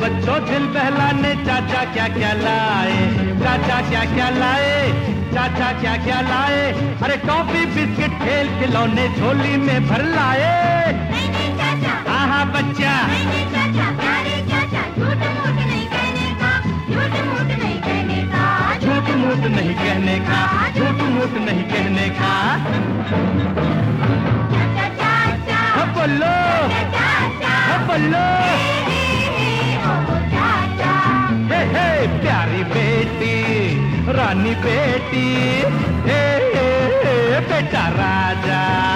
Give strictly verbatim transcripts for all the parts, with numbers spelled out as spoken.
बच्चों दिल बहलाने चाचा क्या क्या लाए, चाचा क्या क्या लाए, चाचा क्या क्या लाए। अरे टॉफी बिस्किट खेल खिलौने झोली में भर लाए। नहीं नहीं चाचा, हाँ हाँ बच्चा, नहीं नहीं चाचा, प्यारे चाचा, झूठ मूठ नहीं कहने का, झूठ मूठ नहीं कहने का, झूठ मूठ नहीं कहने का, झूठ मूठ नहीं कहने का। चाचा चाचा, हाँ बोलो, चाचा, हाँ बोलो। हे हे हे ओ चाचा, हे हे प्यारी बेटी, रानी बेटी, हे हे हे बेटा राजा।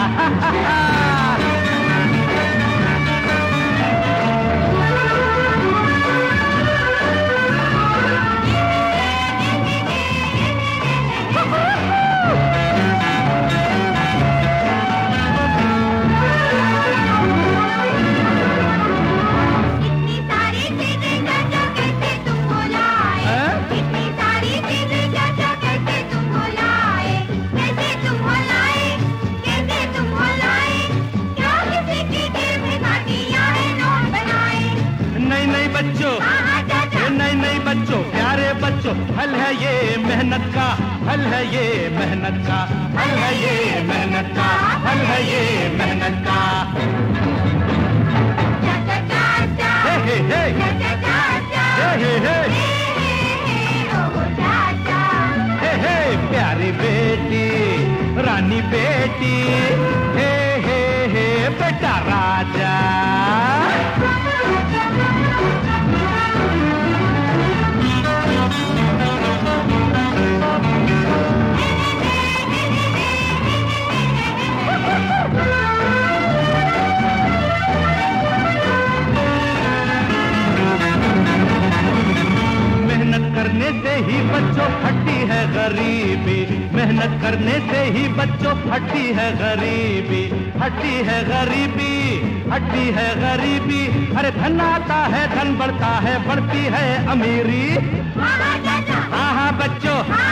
इतनी सारी चीजें चाचा कैसे तुमको लाए, इतनी सारी चीजें चाचा कैसे तुमको लाए, कैसे तुमको लाए, कैसे तुमको लाए, क्या किसी की जेब में काटिया है नोट बनाए। नहीं नहीं बच्चों, हाँ हाँ चाचा, नहीं नहीं बच्चों, प्यारे बच्चों, फल है ये मेहनत का, फल है ये मेहनत का, फल है ये मेहनत का, फल है ये मेहनत का। चाचा चाचा, हे हे हे, चाचा चाचा, हे हे हे, हे हे हे ओ चाचा, हे हे प्यारी बेटी, रानी बेटी, हे हे हे बेटा राजा। मेहनत करने से ही बच्चों फटती है गरीबी, मेहनत करने से ही बच्चों फटती है गरीबी, हटती है गरीबी, हटती है गरीबी। अरे धन आता है, धन बढ़ता है, बढ़ती है अमीरी। हाँ हाँ चाचा, हाँ हाँ बच्चों, हाँ